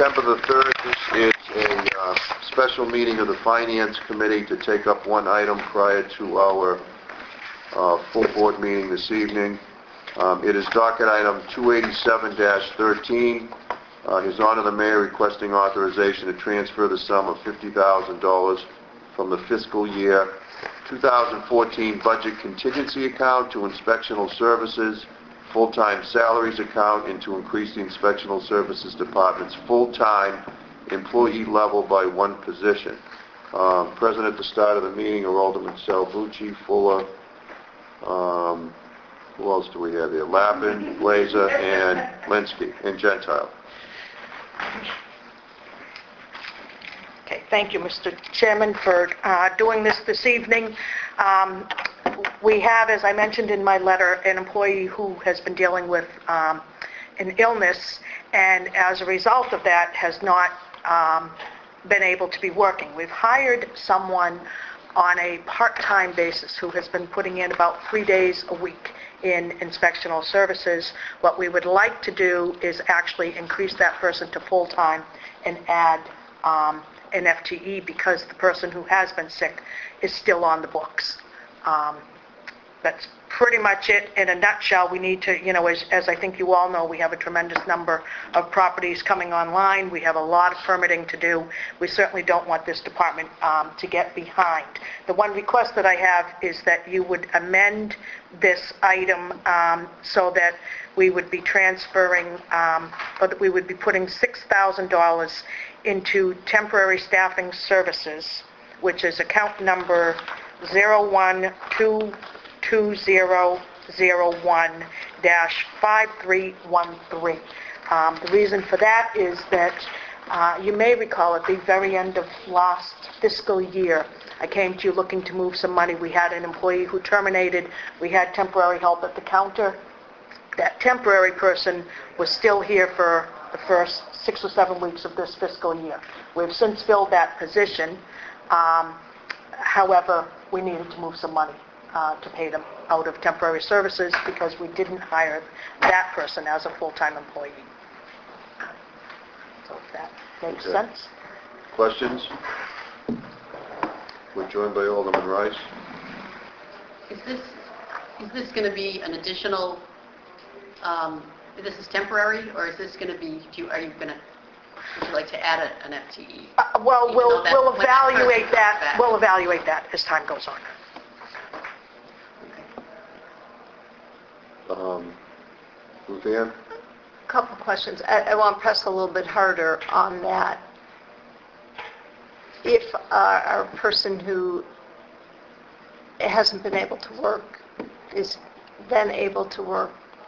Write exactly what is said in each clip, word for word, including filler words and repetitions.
September the third is a uh, special meeting of the Finance Committee to take up one item prior to our uh, full board meeting this evening. Um, it is docket item two eighty-seven dash thirteen. Uh, His Honor the Mayor requesting authorization to transfer the sum of fifty thousand dollars from the fiscal year two thousand fourteen budget contingency account to inspectional services full-time salaries account and to increase the inspectional services department's full-time employee level by one position. Um, present at the start of the meeting are Alderman Salvucci, Fuller, um, who else do we have here? Lappin, Blazer, and Linsky, and Gentile. Okay, thank you, Mister Chairman, for uh, doing this this evening. Um, we have, as I mentioned in my letter, an employee who has been dealing with um, an illness, and as a result of that has not um, been able to be working. We've hired someone on a part-time basis who has been putting in about three days a week in inspectional services. What we would like to do is actually increase that person to full-time and add um, an F T E because the person who has been sick is still on the books. Um, that's pretty much it in a nutshell. We need to, you know, as, as I think you all know, we have a tremendous number of properties coming online. We have a lot of permitting to do. We certainly don't want this department um, to get behind. The one request that I have is that you would amend this item um, so that we would be transferring, um, or that we would be putting six thousand dollars into temporary staffing services, which is account number zero one two two zero zero one dash five three one three. Um, the reason for that is that uh, you may recall at the very end of last fiscal year, I came to you looking to move some money. We had an employee who terminated. We had temporary help at the counter. That temporary person was still here for the first six or seven weeks of this fiscal year. We've since filled that position. Um, however, we needed to move some money uh, to pay them out of temporary services because we didn't hire that person as a full-time employee. So if that makes Okay. sense. Questions? We're joined by Alderman Rice. Is this, is this going to be an additional, um, this is temporary, or is this going to be, do you, are you going to, would you like to add a, an F T E? Uh, well, Even we'll, though that- we'll when that person evaluate comes that, back. we'll evaluate that as time goes on. Um, Ruth Ann? Couple questions. I, I want to press a little bit harder on that. If uh, our person who hasn't been able to work is then able to work,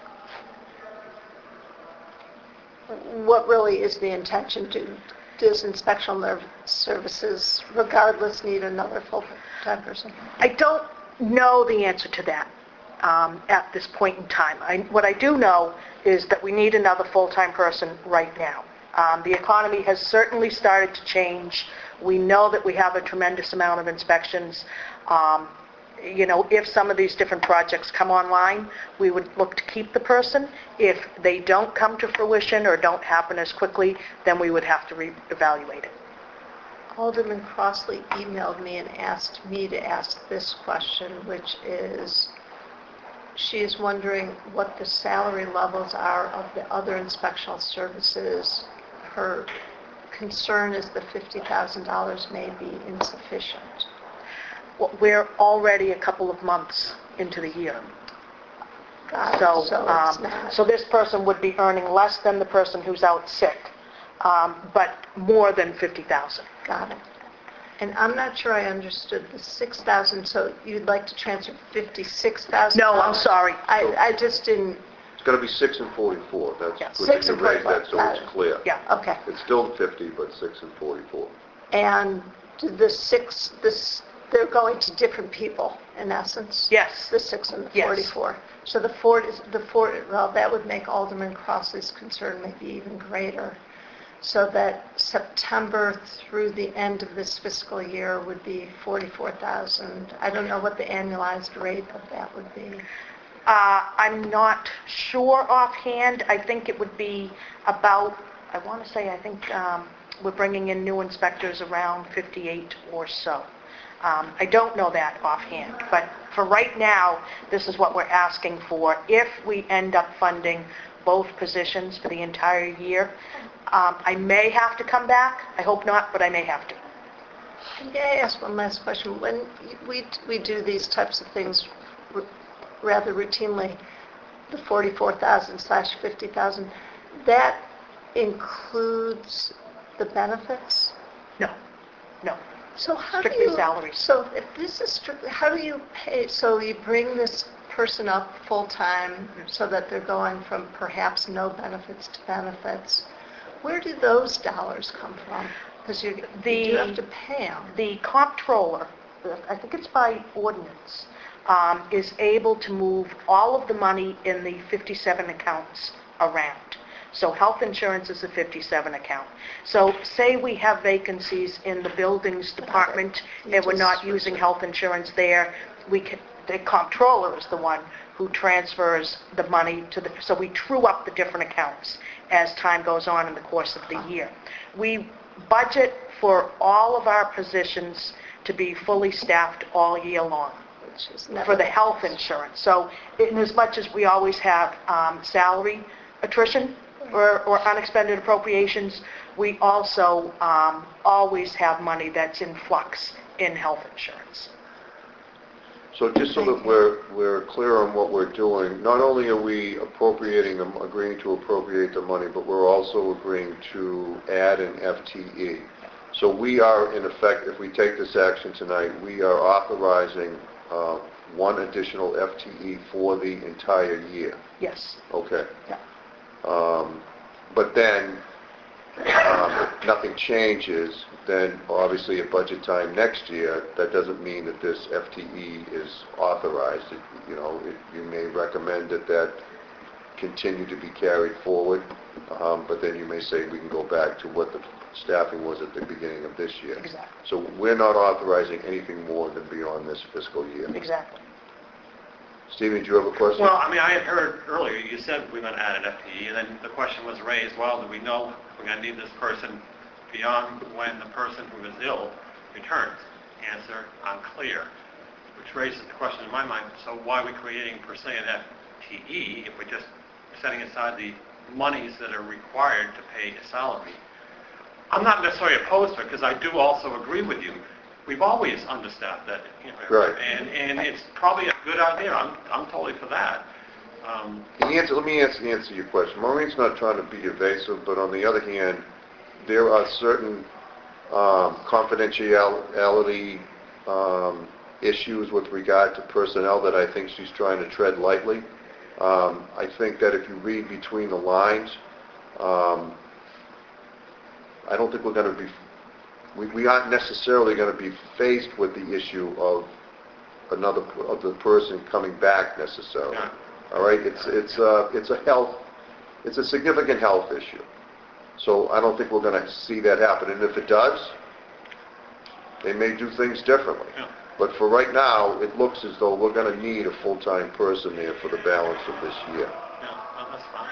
what really is the intention? Do, does inspectional nerve services regardless need another full-time person? I don't know the answer to that um, at this point in time. I, what I do know is that we need another full-time person right now. Um, the economy has certainly started to change. We know that we have a tremendous amount of inspections. Um, you know, if some of these different projects come online, we would look to keep the person. If they don't come to fruition or don't happen as quickly, then we would have to re-evaluate it. Alderman Crossley emailed me and asked me to ask this question, which is, she is wondering what the salary levels are of the other inspectional services. Her concern is the fifty thousand dollars may be insufficient. Well, we're already a couple of months into the year. Got it. So, So it's um, not- so this person would be earning less than the person who's out sick, um, but more than fifty thousand. Got it. And I'm not sure I understood the six thousand, so you'd like to transfer fifty-six thousand? No, I'm sorry. I, I just didn't, It's going to be six and forty-four. That's Yeah, good six that and you raised that so forty-four. it's clear. Yeah. okay. It's still fifty, but six and forty-four. And the six, this, they're going to different people, in essence? Yes. The six and the Yes. forty-four. So the forty, the forty, well, that would make Alderman Crossley's concern maybe even greater. So that September through the end of this fiscal year would be forty-four thousand. I don't know what the annualized rate of that would be. Uh, I'm not sure offhand. I think it would be about I want to say, I think um, we're bringing in new inspectors around fifty-eight or so. Um, I don't know that offhand, but for right now, this is what we're asking for. If we end up funding both positions for the entire year, um, I may have to come back. I hope not, but I may have to. May I ask one last question? When we we do these types of things r- rather routinely, the forty-four thousand slash fifty thousand, that includes the benefits? No, no. So how do Strictly you... salaries. So if this is strictly, how do you pay, so you bring this person up full-time so that they're going from perhaps no benefits to benefits? Where do those dollars come from? Because you, you The- do have to pay them. The comptroller, I think it's by ordinance, um, is able to move all of the money in the fifty-seven accounts around. So health insurance is a fifty-seven account. So say we have vacancies in the buildings department You and we're just not switch using it. health insurance there, we can, the comptroller is the one who transfers the money to the, so we true up the different accounts as time goes on in the course of the year. We budget for all of our positions to be fully staffed all year long Which is for the health insurance. So in as much as we always have um, salary attrition or, or unexpended appropriations, we also um, always have money that's in flux in health insurance. So just so that we're, we're clear on what we're doing, not only are we appropriating, them- agreeing to appropriate the money, but we're also agreeing to add an F T E. So we are, in effect, if we take this action tonight, we are authorizing uh, one additional F T E for the entire year. Yes. Okay. Yeah. Um, But then, um, if nothing changes, then obviously at budget time next year, that doesn't mean that this F T E is authorized. It- You know, it- you may recommend that that continue to be carried forward, um, but then you may say we can go back to what the staffing was at the beginning of this year. Exactly. So we're not authorizing anything more than beyond this fiscal year. Exactly. Stephen, do you have a question? Well, I mean, I had heard earlier, you said we're going to add an F T E, and then the question was raised, well, do we know if we're going to need this person beyond when the person who is ill returns? Answer, unclear, which raises the question in my mind, so why are we creating per se an F T E if we're just setting aside the monies that are required to pay a salary? I'm not necessarily opposed to it, because I do also agree with you. We've always understaffed that, you know, Right. and, and it's probably a good idea. I'm, I'm totally for that. Um, The answer, let me answer, answer your question. Maureen's not trying to be evasive, but on the other hand, there are certain um, confidentiality um, issues with regard to personnel that I think she's trying to tread lightly. Um, I think that if you read between the lines, um, I don't think we're going to be, we, we aren't necessarily going to be faced with the issue of another, of the person coming back necessarily. Yeah. All right, it's, it's, uh, it's a health, it's a significant health issue. So I don't think we're going to see that happen. And if it does, they may do things differently. Yeah. But for right now, it looks as though we're going to need a full-time person there for the balance of this year. yeah, well, that's fine.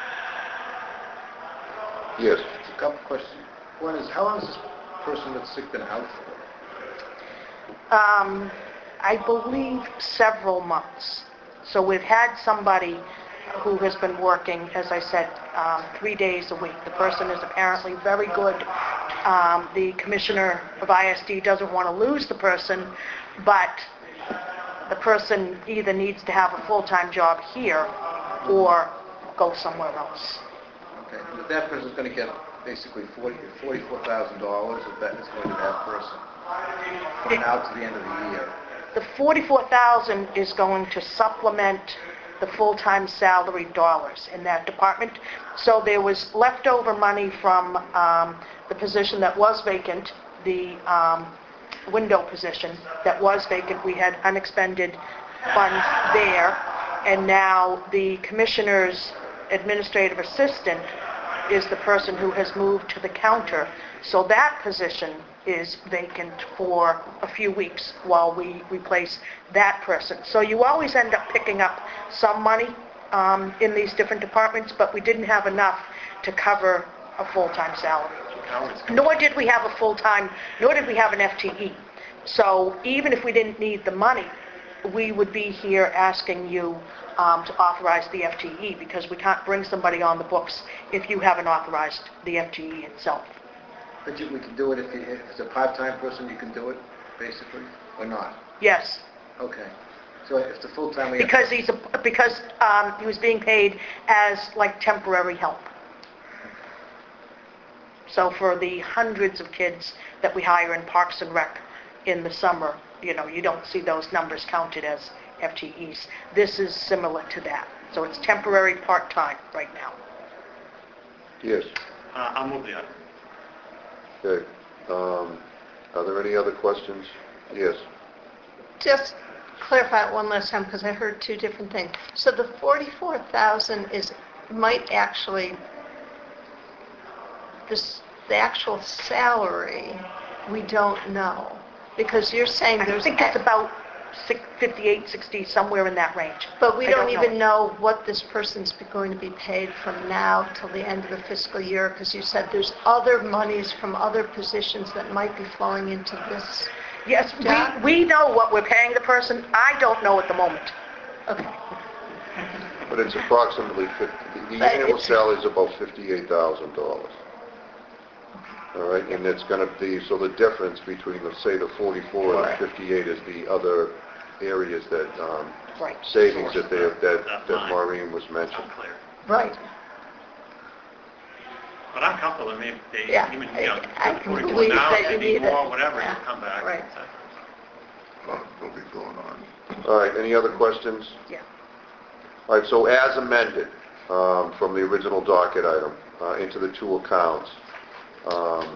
Yes. A couple questions. One is, how long has this person that's sick been out for? Um, I believe several months. So we've had somebody who has been working, as I said, um, three days a week. The person is apparently very good. Um, the commissioner of I S D doesn't want to lose the person, but the person either needs to have a full-time job here or go somewhere else. Okay, but that person's going to get basically forty, forty-four thousand dollars if that is going to that person from now to the end of the year. The forty-four thousand is going to supplement the full-time salary dollars in that department. So there was leftover money from um, the position that was vacant, the um, window position that was vacant. We had unexpended funds there, and now the commissioner's administrative assistant is the person who has moved to the counter. So that position is vacant for a few weeks while we replace that person. So you always end up picking up some money um, in these different departments, but we didn't have enough to cover a full-time salary. Hours. Nor did we have a full-time, nor did we have an F T E. So even if we didn't need the money, we would be here asking you um, to authorize the F T E, because we can't bring somebody on the books if you haven't authorized the F T E itself. But you, we can do it if, you, if it's a part-time person, you can do it, basically, or not? Yes, Okay. So if it's a full-time, we have... because he's, a because um, he was being paid as like temporary help. So for the hundreds of kids that we hire in Parks and Rec in the summer, you know, you don't see those numbers counted as F T Es. This is similar to that. So it's temporary part-time right now. Yes. Uh, I'll move the item. Okay. Um, Are there any other questions? Yes. Just clarify it one last time, because I heard two different things. So the forty-four thousand is, might actually, this, the actual salary, we don't know. Because you're saying I there's... think it's about six- fifty-eight, sixty, somewhere in that range. But we I don't don't even know. know what this person's be- going to be paid from now till the end of the fiscal year, because you said there's other monies from other positions that might be flowing into this. Yes, Yeah. we, we know what we're paying the person. I don't know at the moment. Okay. But it's approximately fifty, the But annual it's- salary is about fifty-eight thousand dollars. All right, and it's going to be, so the difference between, the say, the forty-four and the fifty-eight is the other areas that, um, Right. savings that they, that, That that line. Maureen was mentioning. Unclear. Right. But I'm comfortable, I mean, they, Yeah, even, you know, I- I forty-four believe now, that if you they need need it. more, whatever, Yeah. you'll come back. Right. It'll be going on. All right, any other questions? Yeah. All right, so as amended, um, from the original docket item, uh, into the two accounts, um,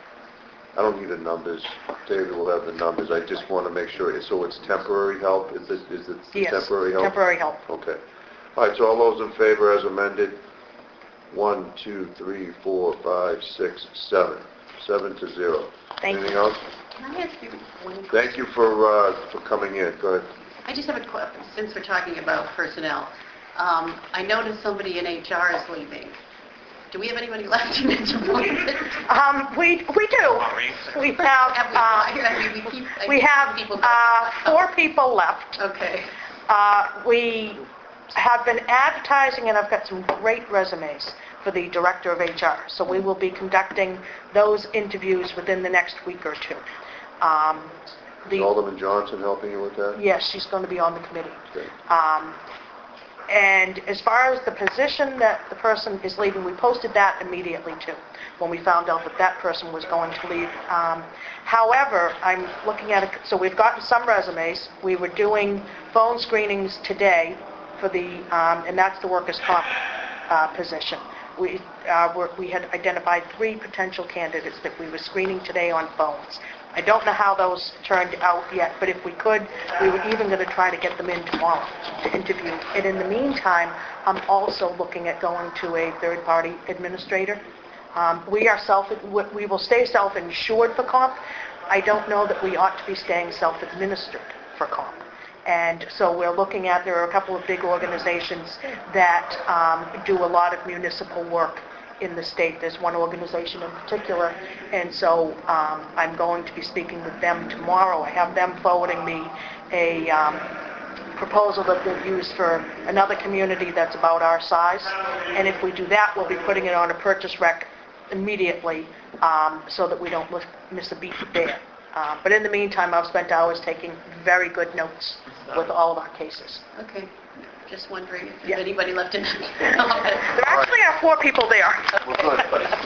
I don't need the numbers. David will have the numbers. I just want to make sure, so it's temporary help? Is it, is it Yes. temporary help? Temporary help. Okay. All right, so all those in favor as amended? One, two, three, four, five, six, seven. Seven to zero. Thank you. Anything else? Can I ask you one question? Thank you for, uh, for coming in. Go ahead. I just have a question, since we're talking about personnel. Um, I noticed somebody in H R is leaving. Do we have anybody left in H R? Um, we, we do. Maureen. We have, Have we- uh, I mean, we keep- I we keep have, people- uh, four people left. Okay. Uh, we have been advertising, and I've got some great resumes for the Director of H R. So we will be conducting those interviews within the next week or two. Um, Is the, Alderman Johnson helping you with that? yes, she's going to be on the committee. Okay. Um, and as far as the position that the person is leaving, we posted that immediately too, when we found out that that person was going to leave. Um, however, I'm looking at it, so we've gotten some resumes. We were doing phone screenings today for the, um, and that's the workers' comp uh, position. We, uh, were, we had identified three potential candidates that we were screening today on phones. I don't know how those turned out yet, but if we could, we were even going to try to get them in tomorrow to interview. And in the meantime, I'm also looking at going to a third-party administrator. Um, we are self, we will stay self-insured for comp. I don't know that we ought to be staying self-administered for comp. And so we're looking at, there are a couple of big organizations that um, do a lot of municipal work in the state. There's one organization in particular, and so um, I'm going to be speaking with them tomorrow. I have them forwarding me a um, proposal that they've used for another community that's about our size. And if we do that, we'll be putting it on a purchase rec immediately um, so that we don't miss- miss a beat there. Uh, But in the meantime, I've spent hours taking very good notes with all of our cases. Okay. Just wondering if Yeah. there's anybody left in. There actually are four people there. Well, good.